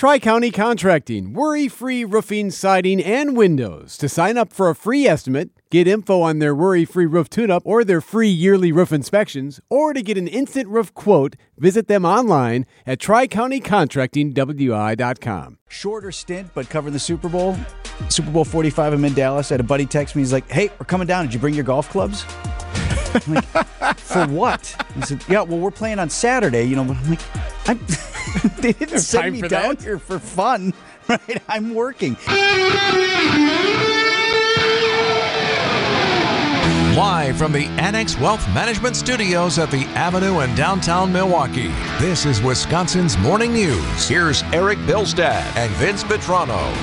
Tri-County Contracting, worry-free roofing, siding, and windows. To sign up for a free estimate, get info on their worry-free roof tune-up or their free yearly roof inspections, or to get an instant roof quote, visit them online at TriCountyContractingWI.com. Shorter stint, but covering the Super Bowl. Super Bowl 45, I'm in Dallas. I had a buddy text me. He's like, hey, we're coming down. Did you bring your golf clubs? I'm like, for what? He said, yeah, well, we're playing on Saturday. You know, but I'm like, they didn't send me down here for fun, right? I'm working. Live from the Annex Wealth Management Studios at the Avenue in downtown Milwaukee, this is Wisconsin's Morning News. Here's Eric Bilstad and Vince Petrano.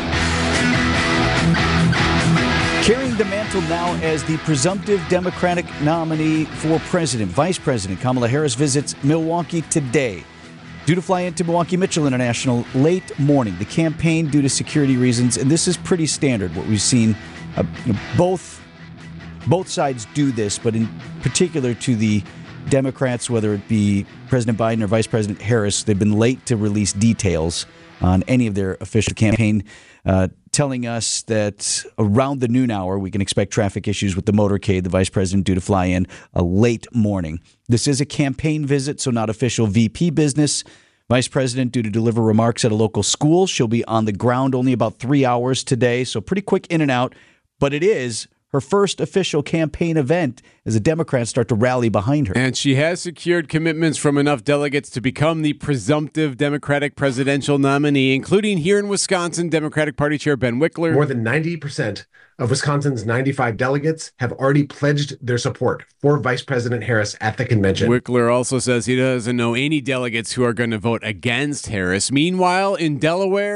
Carrying the mantle now as the presumptive Democratic nominee for president, Vice President Kamala Harris visits Milwaukee today. Due to fly into Milwaukee Mitchell International late morning, the campaign due to security reasons, and this is pretty standard, what we've seen, both sides do this, but in particular to the Democrats, whether it be President Biden or Vice President Harris, they've been late to release details on any of their official campaign, telling us that around the noon hour, we can expect traffic issues with the motorcade, the vice president due to fly in a late morning. This is a campaign visit, so not official VP business. Vice president due to deliver remarks at a local school. She'll be on the ground only about 3 hours today, so pretty quick in and out. But it is her first official campaign event as the Democrats start to rally behind her. And she has secured commitments from enough delegates to become the presumptive Democratic presidential nominee, including here in Wisconsin, Democratic Party Chair Ben Wickler. More than 90% of Wisconsin's 95 delegates have already pledged their support for Vice President Harris at the convention. Wickler also says he doesn't know any delegates who are going to vote against Harris. Meanwhile, in Delaware,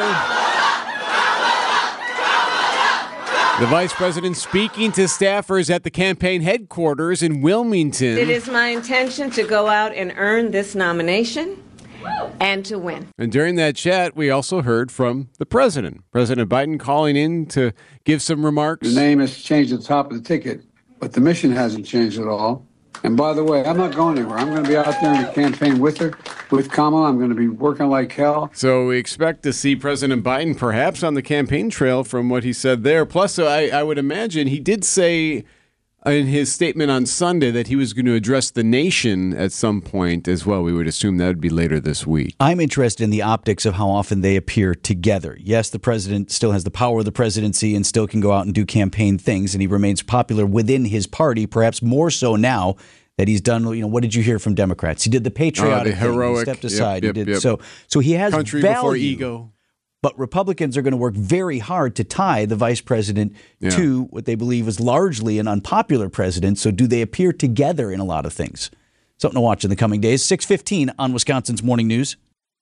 the vice president speaking to staffers at the campaign headquarters in Wilmington. It is my intention to go out and earn this nomination and to win. And during that chat, we also heard from the president. President Biden calling in to give some remarks. The name has changed at the top of the ticket, but the mission hasn't changed at all. And by the way, I'm not going anywhere. I'm going to be out there in the campaign with her, with Kamala. I'm going to be working like hell. So we expect to see President Biden perhaps on the campaign trail from what he said there. Plus, I would imagine he did say in his statement on Sunday that he was going to address the nation at some point as well. We would assume that would be later this week. I'm interested in the optics of how often they appear together. Yes, the president still has the power of the presidency and still can go out and do campaign things, and he remains popular within his party, perhaps more so now that he's done, what did you hear from Democrats? He did the patriotic the heroic, thing. He stepped aside. Yep. So he has country value, before ego. But Republicans are going to work very hard to tie the vice president to what they believe is largely an unpopular president. So do they appear together in a lot of things? Something to watch in the coming days. 6:15 on Wisconsin's Morning News.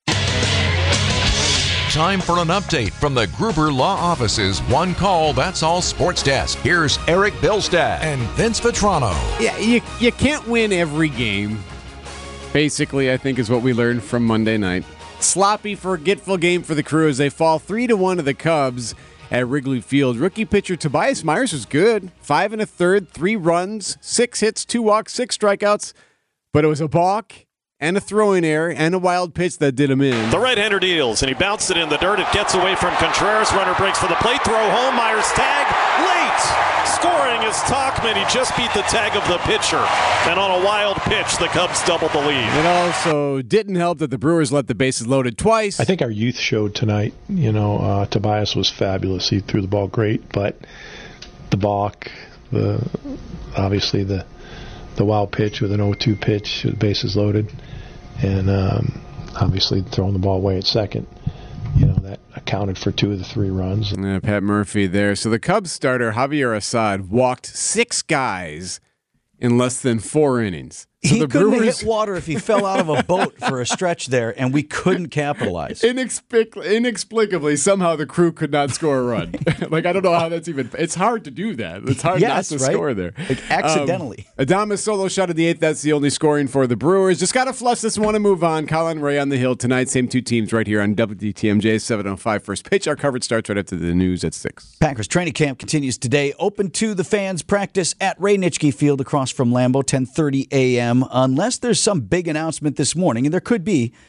Time for an update from the Gruber Law Office's One Call, That's All Sports Desk. Here's Eric Bilstad and Vince Vetrano. Yeah, you can't win every game, basically, I think is what we learned from Monday night. Sloppy, forgetful game for the Crew as they fall 3-1 to the Cubs at Wrigley Field. Rookie pitcher Tobias Myers was good. 5 1/3, 3 runs, 6 hits, 2 walks, 6 strikeouts. But it was a balk and a throwing error and a wild pitch that did him in. The right-hander deals, and he bounced it in the dirt. It gets away from Contreras. Runner breaks for the plate. Throw home. Myers tag. Late. Scoring is Tauchman. He just beat the tag of the pitcher. And on a wild pitch, the Cubs doubled the lead. It also didn't help that the Brewers let the bases loaded twice. I think our youth showed tonight. Tobias was fabulous. He threw the ball great, but the balk, obviously the wild pitch with an 0-2 pitch, with bases loaded, and obviously throwing the ball away at second. That accounted for 2 of the 3 runs. Yeah, Pat Murphy there. So the Cubs starter, Javier Assad, walked 6 guys in less than 4 innings. So he couldn't have hit water if he fell out of a boat for a stretch there, and we couldn't capitalize. Inexplicably, somehow the Crew could not score a run. I don't know how that's even... It's hard to do that. It's hard not to score there. Accidentally. Adames solo shot at the 8th. That's the only scoring for the Brewers. Just got to flush this one and move on. Colin Ray on the Hill tonight. Same 2 teams right here on WTMJ 7:05 first pitch. Our coverage starts right after the news at 6. Packers training camp continues today. Open to the fans. Practice at Ray Nitschke Field across from Lambeau, 10:30 a.m. Unless there's some big announcement this morning, and there could be.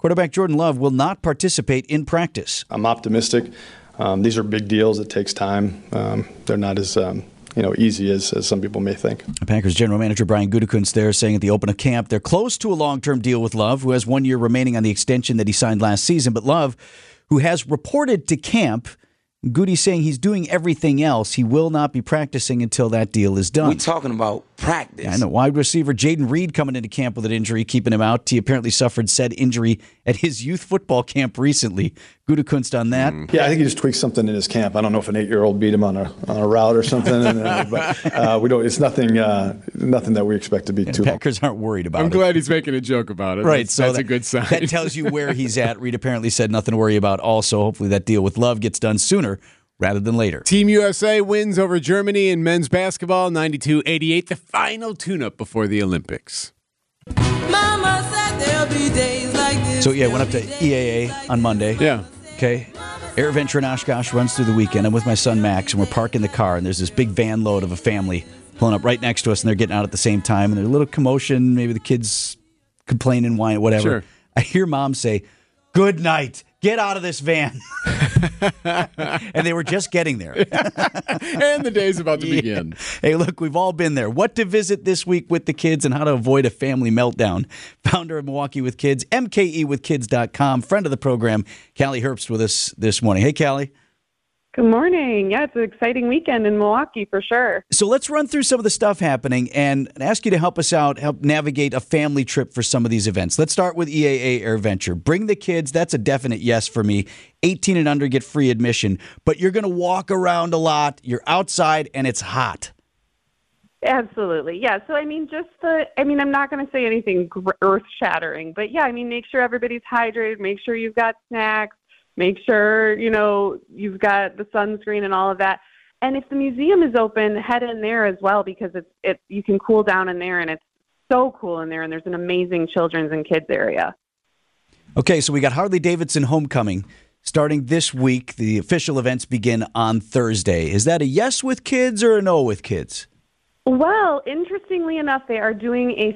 quarterback Jordan Love will not participate in practice. I'm optimistic. These are big deals. It takes time. They're not as easy as some people may think. Packers general manager Brian Gutekunst there saying at the open of camp they're close to a long-term deal with Love, who has 1 year remaining on the extension that he signed last season. But Love, who has reported to camp, Goody saying he's doing everything else. He will not be practicing until that deal is done. We're talking about practice. I know. Wide receiver Jaden Reed coming into camp with an injury, keeping him out. He apparently suffered said injury at his youth football camp recently. Gutekunst on that. Yeah, I think he just tweaked something in his camp. I don't know if an 8-year-old beat him on a route or something, but we don't. It's nothing that we expect to be too. Packers aren't worried about it. I'm glad he's making a joke about it. Right, that's a good sign. That tells you where he's at. Reed apparently said nothing to worry about. Also, hopefully that deal with Love gets done sooner rather than later. Team USA wins over Germany in men's basketball, 92-88, the final tune-up before the Olympics. Mama said there'll be days like this. So, yeah, went up to EAA on Monday. Yeah. Okay. AirVenture in Oshkosh runs through the weekend. I'm with my son Max, and we're parking the car, and there's this big van load of a family pulling up right next to us, and they're getting out at the same time, and there's a little commotion, maybe the kids complaining, whining, whatever. Sure. I hear mom say, "Good night. Get out of this van." And they were just getting there. And the day's about to begin. Hey, look, we've all been there. What to visit this week with the kids and how to avoid a family meltdown. Founder of Milwaukee with Kids, MKEWithKids.com. Friend of the program, Callie Herbst with us this morning. Hey, Callie. Good morning. Yeah, it's an exciting weekend in Milwaukee for sure. So let's run through some of the stuff happening and ask you to help us out, help navigate a family trip for some of these events. Let's start with EAA AirVenture. Bring the kids. That's a definite yes for me. 18 and under get free admission. But you're going to walk around a lot. You're outside and it's hot. Absolutely. Yeah. So, I'm not going to say anything earth-shattering, but yeah, make sure everybody's hydrated. Make sure you've got snacks. Make sure, you've got the sunscreen and all of that. And if the museum is open, head in there as well because you can cool down in there and it's so cool in there and there's an amazing children's and kids area. Okay, so we got Harley-Davidson Homecoming starting this week. The official events begin on Thursday. Is that a yes with kids or a no with kids? Well, interestingly enough, they are doing a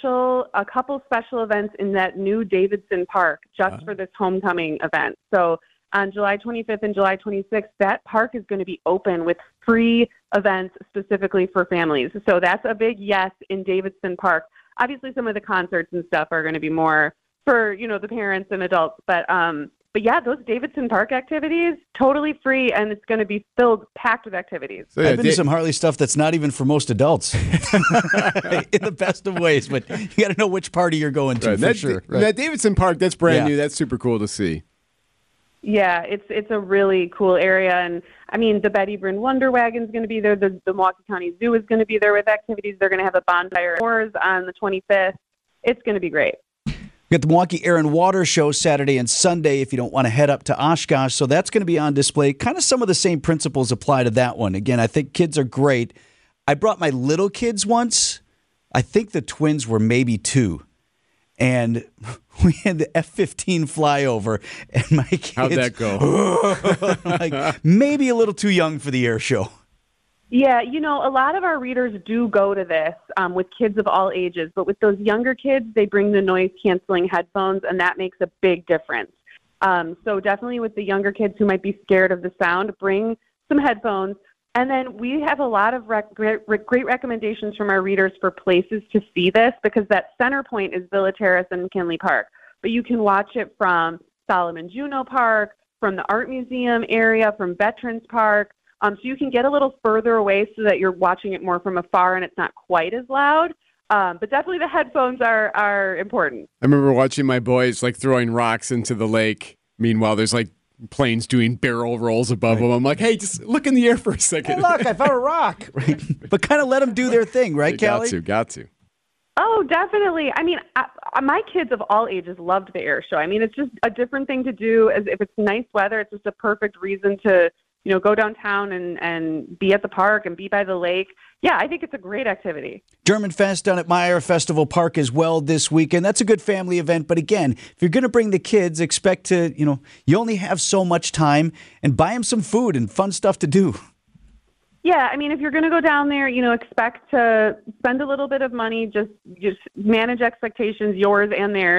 couple special events in that new Davidson Park just for this homecoming event. So on July 25th and July 26th, that park is going to be open with free events specifically for families. So that's a big yes in Davidson Park. Obviously, some of the concerts and stuff are going to be more for, the parents and adults. But yeah, those Davidson Park activities, totally free, and it's going to be packed with activities. So, I've been to some Harley stuff that's not even for most adults, in the best of ways, but you got to know which party you're going to for sure. Right. That Davidson Park, that's brand new. That's super cool to see. Yeah, it's a really cool area, and the Betty Bryn Wonder Wagon is going to be there. The Milwaukee County Zoo is going to be there with activities. They're going to have a bonfire on the 25th. It's going to be great. We got the Milwaukee Air and Water Show Saturday and Sunday if you don't want to head up to Oshkosh. So that's going to be on display. Kind of some of the same principles apply to that one. Again, I think kids are great. I brought my little kids once. I think the twins were maybe 2. And we had the F-15 flyover. And my kids... How'd that go? Maybe a little too young for the air show. Yeah, a lot of our readers do go to this with kids of all ages, but with those younger kids, they bring the noise-canceling headphones, and that makes a big difference. So definitely with the younger kids who might be scared of the sound, bring some headphones. And then we have a lot of great recommendations from our readers for places to see this because that center point is Villa Terrace and McKinley Park. But you can watch it from Solomon Juneau Park, from the Art Museum area, from Veterans Park. So you can get a little further away so that you're watching it more from afar and it's not quite as loud. But definitely the headphones are important. I remember watching my boys throwing rocks into the lake. Meanwhile, there's planes doing barrel rolls above them. I'm like, hey, just look in the air for a second. Hey, look, I found a rock. Right? But kind of let them do their thing, right, Callie? Got to. Oh, definitely. My kids of all ages loved the air show. It's just a different thing to do. As if it's nice weather, it's just a perfect reason to go downtown and be at the park and be by the lake. Yeah, I think it's a great activity. German Fest down at Meyer Festival Park as well this weekend. That's a good family event. But again, if you're going to bring the kids, expect to, you only have so much time and buy them some food and fun stuff to do. Yeah, if you're going to go down there, expect to spend a little bit of money, just manage expectations, yours and theirs.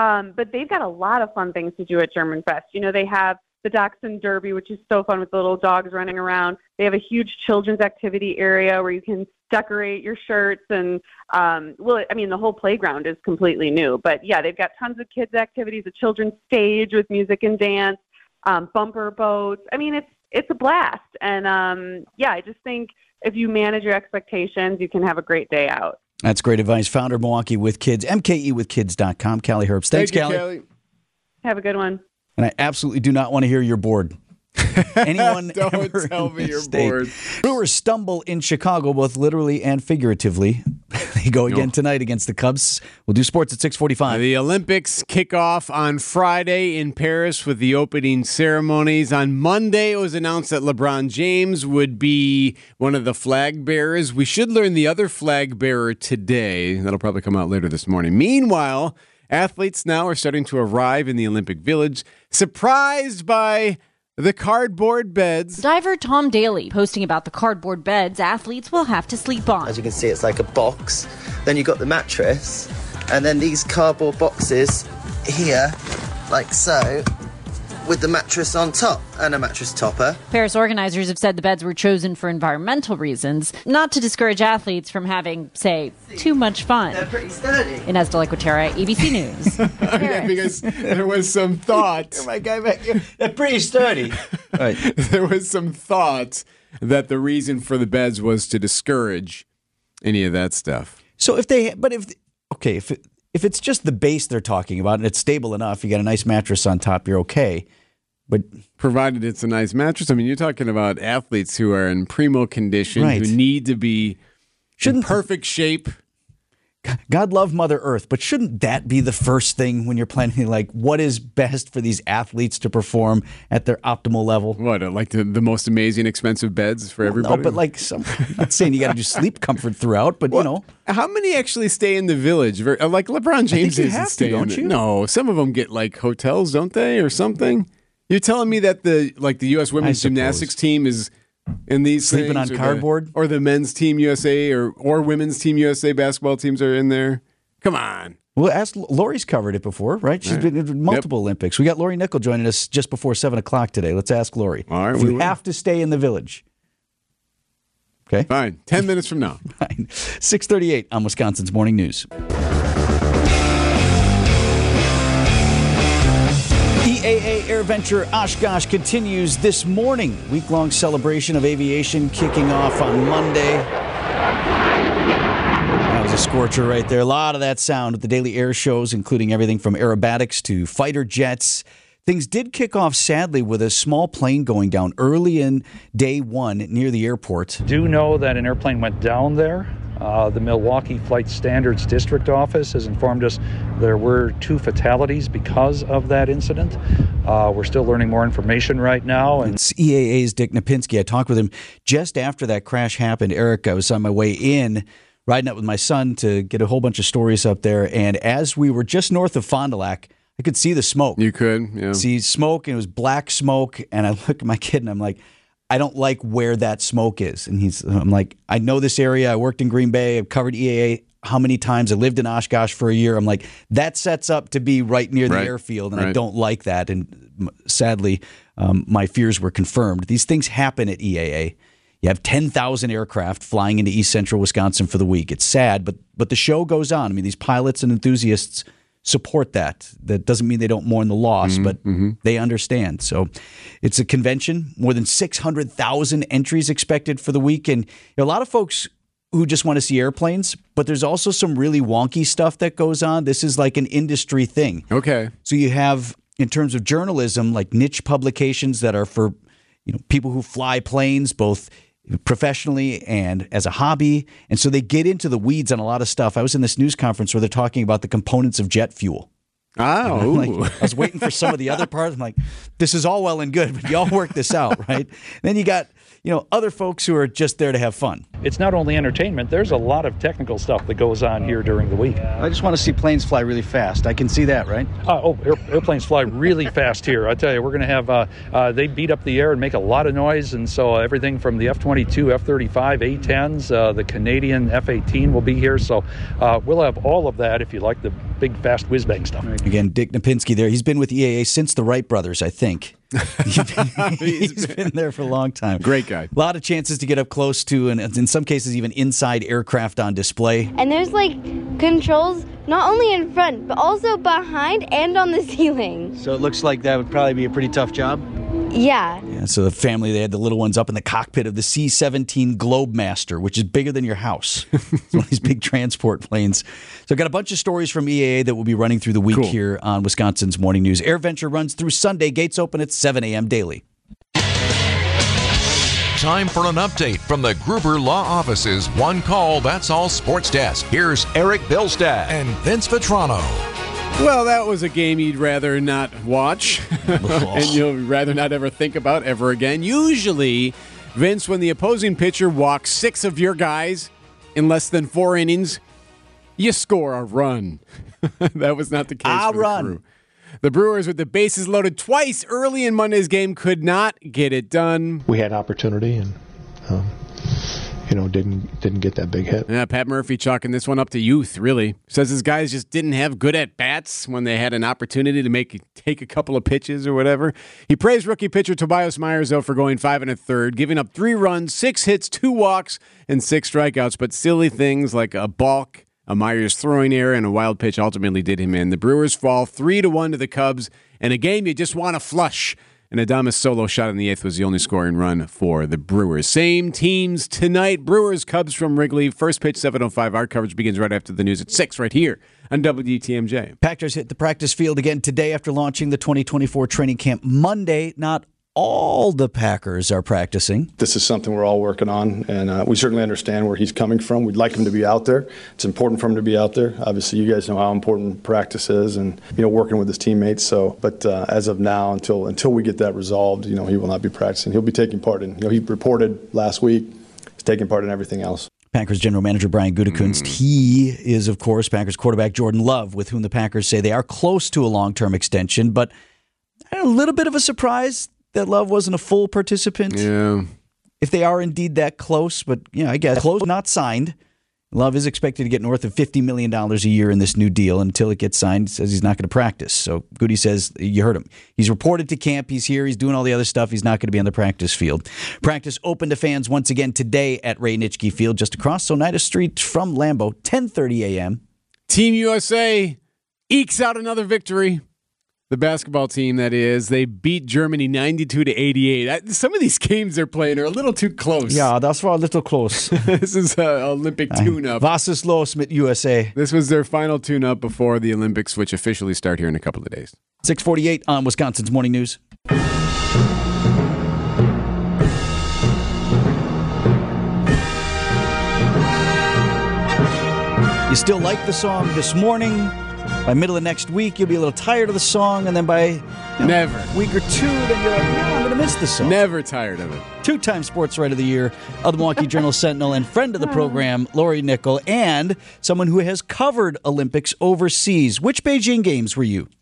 But they've got a lot of fun things to do at German Fest. You know, they have the Dachshund Derby, which is so fun with the little dogs running around. They have a huge children's activity area where you can decorate your shirts. And, the whole playground is completely new. But, yeah, they've got tons of kids' activities, a children's stage with music and dance, bumper boats. I mean, it's a blast. And, I just think if you manage your expectations, you can have a great day out. That's great advice. Founder of Milwaukee with Kids, MKEwithkids.com. Callie Herbst. Thanks, Callie. Have a good one. And I absolutely do not want to hear you're bored. Anyone Don't tell me you're bored. Brewers stumble in Chicago, both literally and figuratively. They go again tonight against the Cubs. We'll do sports at 6:45. The Olympics kick off on Friday in Paris with the opening ceremonies. On Monday, it was announced that LeBron James would be one of the flag bearers. We should learn the other flag bearer today. That'll probably come out later this morning. Meanwhile, athletes now are starting to arrive in the Olympic Village, surprised by the cardboard beds. Diver Tom Daly posting about the cardboard beds athletes will have to sleep on. As you can see, it's like a box. Then you've got the mattress, and then these cardboard boxes here, like so, with the mattress on top and a mattress topper. Paris organizers have said the beds were chosen for environmental reasons, not to discourage athletes from having, say, too much fun. They're pretty sturdy. Inez de la Cuetara, ABC News. Yeah, because there was some thought. My guy back here. They're pretty sturdy. Right. There was some thought that the reason for the beds was to discourage any of that stuff. So if it's just the base they're talking about and it's stable enough, you got a nice mattress on top, you're okay. But provided it's a nice mattress, I mean, you're talking about athletes who are in primo condition, right, who need to be in perfect shape. God love Mother Earth, but shouldn't that be the first thing when you're planning, like, what is best for these athletes to perform at their optimal level? What, like the most amazing expensive beds for everybody? No, but I'm not saying you got to do sleep comfort throughout, but How many actually stay in the Village? Like LeBron James doesn't stay in it. No, some of them get like hotels, don't they, or something? You're telling me that the U.S. women's gymnastics team is in these sleeping on cardboard, or the men's team USA or women's team USA basketball teams are in there? Come on. Well, ask Lori's covered it before, right? She's been in multiple Olympics. We got Lori Nickel joining us just before 7 o'clock today. Let's ask Lori. All right, if you have to stay in the Village. Okay. Fine. 10 minutes from now. Fine. 6:38 on Wisconsin's Morning News. EAA AirVenture Oshkosh continues this morning. Week-long celebration of aviation kicking off on Monday. That was a scorcher right there. A lot of that sound at the daily air shows, including everything from aerobatics to fighter jets. Things did kick off, sadly, with a small plane going down early in day one near the airport. Do know that an airplane went down there. The Milwaukee Flight Standards District Office has informed us there were 2 fatalities because of that incident. We're still learning more information right now. It's EAA's Dick Napinski. I talked with him just after that crash happened. Eric, I was on my way in, riding up with my son to get a whole bunch of stories up there. And as we were just north of Fond du Lac, I could see the smoke. You could, yeah. See smoke, and it was black smoke. And I look at my kid, and I'm like, I don't like where that smoke is. And I'm like, I know this area. I worked in Green Bay. I've covered EAA how many times. I lived in Oshkosh for a year. I'm like, that sets up to be right near the airfield, and I don't like that. And sadly, my fears were confirmed. These things happen at EAA. You have 10,000 aircraft flying into East Central Wisconsin for the week. It's sad, but the show goes on. I mean, these pilots and enthusiasts support that. That doesn't mean they don't mourn the loss, but they understand. So it's a convention, more than 600,000 entries expected for the week. And a lot of folks who just want to see airplanes, but there's also some really wonky stuff that goes on. This is like an industry thing. Okay. So you have, in terms of journalism, like niche publications that are for people who fly planes, both professionally and as a hobby. And so they get into the weeds on a lot of stuff. I was in this news conference where they're talking about the components of jet fuel. Oh, I was waiting for some of the other parts. I'm like, this is all well and good, but y'all work this out, right? Then you got other folks who are just there to have fun. It's not only entertainment. There's a lot of technical stuff that goes on here during the week. I just want to see planes fly really fast. I can see that, right? Airplanes fly really fast here. I tell you, we're going to have, they beat up the air and make a lot of noise. And so everything from the F-22, F-35, A-10s, the Canadian F-18 will be here. So we'll have all of that if you like the big, fast whiz-bang stuff. Again, Dick Napinski there. He's been with EAA since the Wright brothers, I think. He's been there for a long time. Great guy. A lot of chances to get up close to, and in some cases, even inside aircraft on display. And there's controls not only in front, but also behind and on the ceiling. So it looks like that would probably be a pretty tough job. Yeah. So the family, they had the little ones up in the cockpit of the C-17 Globemaster, which is bigger than your house. It's one of these big transport planes. So I've got a bunch of stories from EAA that will be running through the week here on Wisconsin's Morning News. AirVenture runs through Sunday. Gates open at 7 a.m. daily. Time for an update from the Gruber Law Office's One Call, That's All Sports Desk. Here's Eric Bilstad and Vince Vitrano. Well, that was a game you'd rather not watch and you'll rather not ever think about ever again. Usually, Vince, when the opposing pitcher walks 6 of your guys in less than 4 innings, you score a run. That was not the case for the Crew. The Brewers, with the bases loaded twice early in Monday's game, could not get it done. We had opportunity and didn't get that big hit. Yeah, Pat Murphy chalking this one up to youth, really. Says his guys just didn't have good at-bats when they had an opportunity to take a couple of pitches or whatever. He praised rookie pitcher Tobias Myers, though, for going 5 1/3, giving up 3 runs, 6 hits, 2 walks, and 6 strikeouts. But silly things like a balk, a Myers throwing error, and a wild pitch ultimately did him in. The Brewers fall 3-1 to the Cubs in a game you just want to flush. And Adames' solo shot in the 8th was the only scoring run for the Brewers. Same teams tonight. Brewers, Cubs from Wrigley. First pitch, 7:05. Our coverage begins right after the news at 6 right here on WTMJ. Packers hit the practice field again today after launching the 2024 training camp Monday. Not all the Packers are practicing. This is something we're all working on, and we certainly understand where he's coming from. We'd like him to be out there. It's important for him to be out there. Obviously, you guys know how important practice is and, working with his teammates. So, but as of now, until we get that resolved, he will not be practicing. He'll be taking part in, he reported last week, he's taking part in everything else. Packers general manager Brian Gutekunst. He is, of course, Packers quarterback Jordan Love, with whom the Packers say they are close to a long-term extension, but a little bit of a surprise that Love wasn't a full participant. Yeah. If they are indeed that close, but I guess close, not signed. Love is expected to get north of $50 million a year in this new deal. Until it gets signed, says he's not going to practice. So Goody says, you heard him. He's reported to camp. He's here. He's doing all the other stuff. He's not going to be on the practice field. Practice open to fans once again today at Ray Nitschke Field, just across Oneida Street from Lambeau, 10:30 a.m. Team USA ekes out another victory. The basketball team, that is, they beat Germany 92-88. Some of these games they're playing are a little too close. Yeah, that's a little close. This is an Olympic tune-up. Was ist los mit USA? This was their final tune-up before the Olympics, which officially start here in a couple of days. 6:48 on Wisconsin's Morning News. You still like the song this morning? By middle of next week, you'll be a little tired of the song, and then by never week or two, then you're like, no, I'm going to miss this song. Never tired of it. 2-time Sports Writer of the Year of the Milwaukee Journal-Sentinel and friend of the program, Lori Nickel, and someone who has covered Olympics overseas. Which Beijing Games were you?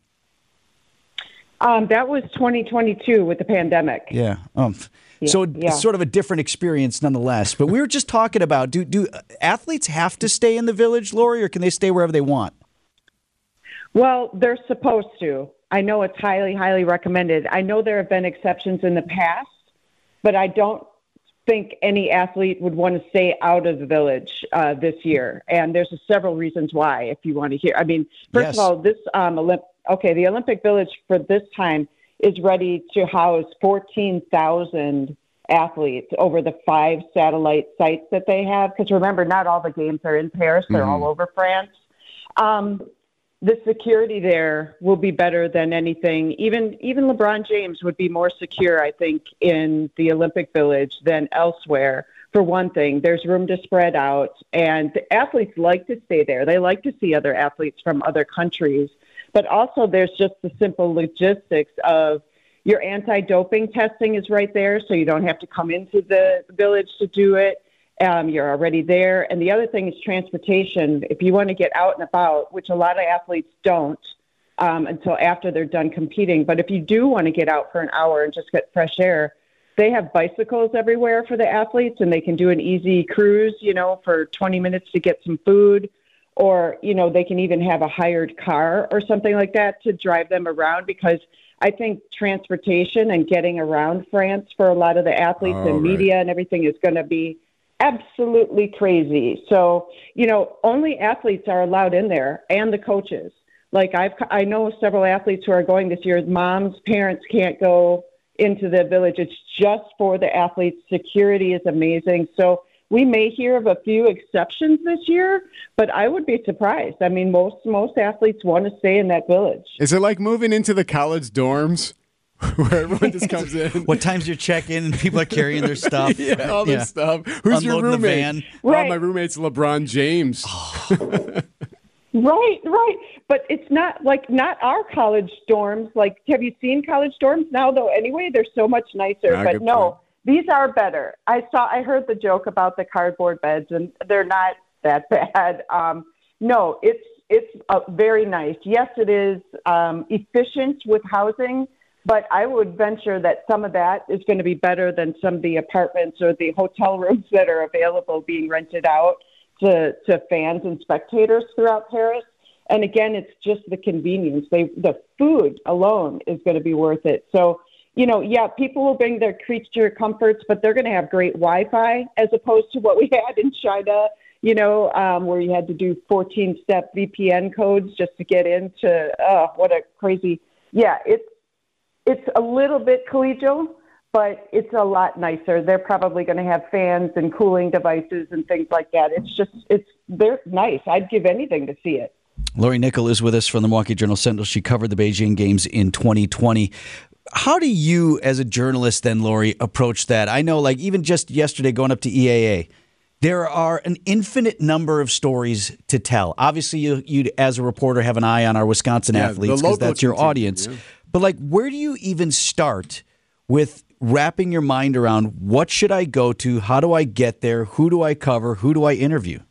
That was 2022 with the pandemic. Yeah. So it's sort of a different experience nonetheless. But we were just talking about, do athletes have to stay in the village, Lori, or can they stay wherever they want? Well, they're supposed to. I know it's highly, highly recommended. I know there have been exceptions in the past, but I don't think any athlete would want to stay out of the village this year. And there's several reasons why, if you want to hear. I mean, first of all, this the Olympic Village for this time is ready to house 14,000 athletes over the 5 satellite sites that they have. Because remember, not all the games are in Paris. They're all over France. The security there will be better than anything. Even LeBron James would be more secure, I think, in the Olympic Village than elsewhere. For one thing, there's room to spread out, and the athletes like to stay there. They like to see other athletes from other countries. But also there's just the simple logistics of, Your anti-doping testing is right there, so you don't have to come into the village to do it. You're already there. And the other thing is transportation. If you want to get out and about, which a lot of athletes don't until after they're done competing. But if you do want to get out for an hour and just get fresh air, they have bicycles everywhere for the athletes, and they can do an easy cruise, for 20 minutes to get some food. Or, they can even have a hired car or something like that to drive them around, because I think transportation and getting around France for a lot of the athletes and media and everything is going to be absolutely crazy. So, only athletes are allowed in there, and the coaches. Like I know several athletes who are going this year. Moms, parents can't go into the village. It's just for the athletes. Security is amazing. So we may hear of a few exceptions this year, but I would be surprised. I mean, most athletes want to stay in that village. Is it like moving into the college dorms where everyone just comes in? What time's your check-in and people are carrying their stuff? All this stuff. Who's your Unloading the roommate? van. Right. Oh, my roommate's LeBron James. Right. But it's not our college dorms. Like, have you seen college dorms now, though? Anyway, they're so much nicer. But no, these are better. I heard the joke about the cardboard beds, and they're not that bad. No, it's very nice. Yes, it is efficient with housing, but I would venture that some of that is going to be better than some of the apartments or the hotel rooms that are available being rented out to fans and spectators throughout Paris. And again, it's just the convenience. The food alone is going to be worth it. So, people will bring their creature comforts, but they're going to have great Wi-Fi as opposed to what we had in China, where you had to do 14-step VPN codes just to get into, what a crazy, it's a little bit collegial, but it's a lot nicer. They're probably going to have fans and cooling devices and things like that. They're nice. I'd give anything to see it. Lori Nickel is with us from the Milwaukee Journal-Sentinel. She covered the Beijing Games in 2020. How do you, as a journalist then, Lori, approach that? I know, like, even just yesterday going up to EAA, there are an infinite number of stories to tell. Obviously, you as a reporter, have an eye on our Wisconsin athletes because that's your audience. Yeah. But, like, where do you even start with wrapping your mind around what should I go to? How do I get there? Who do I cover? Who do I interview?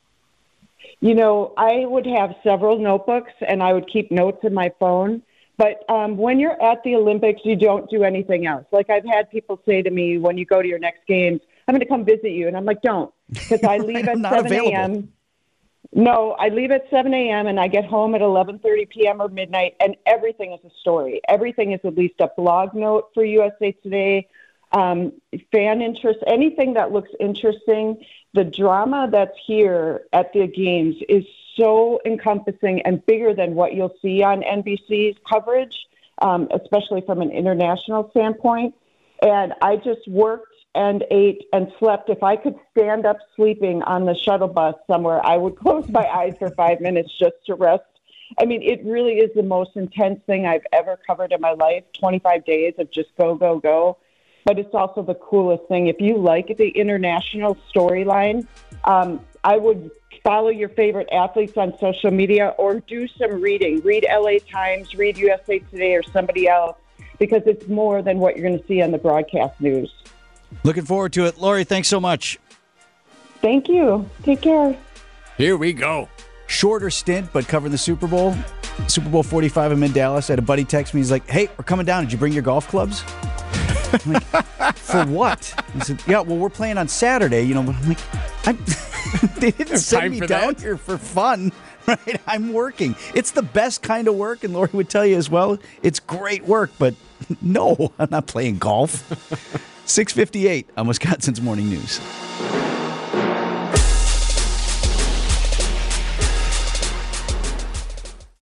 I would have several notebooks, and I would keep notes in my phone. But when you're at the Olympics, you don't do anything else. Like, I've had people say to me, when you go to your next games, I'm going to come visit you. And I'm like, don't, because I leave at 7 a.m. No, I leave at 7 a.m. and I get home at 11:30 p.m. or midnight, and everything is a story. Everything is at least a blog note for USA Today, fan interest, anything that looks interesting. The drama that's here at the games is so encompassing and bigger than what you'll see on NBC's coverage, especially from an international standpoint. And I just worked and ate and slept. If I could stand up sleeping on the shuttle bus somewhere, I would close my eyes for 5 minutes just to rest. I mean, it really is the most intense thing I've ever covered in my life, 25 days of just go, go, go. But it's also the coolest thing. If you like the international storyline, I would follow your favorite athletes on social media or do some reading. Read LA Times, read USA Today or somebody else, because it's more than what you're going to see on the broadcast news. Looking forward to it. Lori, thanks so much. Thank you. Take care. Here we go. Shorter stint, but covering the Super Bowl. Super Bowl 45, I'm in Dallas. I had a buddy text me. He's like, hey, we're coming down. Did you bring your golf clubs? I'm like, for what? He said, yeah, well, we're playing on Saturday. I'm like, they didn't send me down here for fun. Right? I'm working. It's the best kind of work, and Lori would tell you as well. It's great work, but no, I'm not playing golf. 6:58 on Wisconsin's Morning News.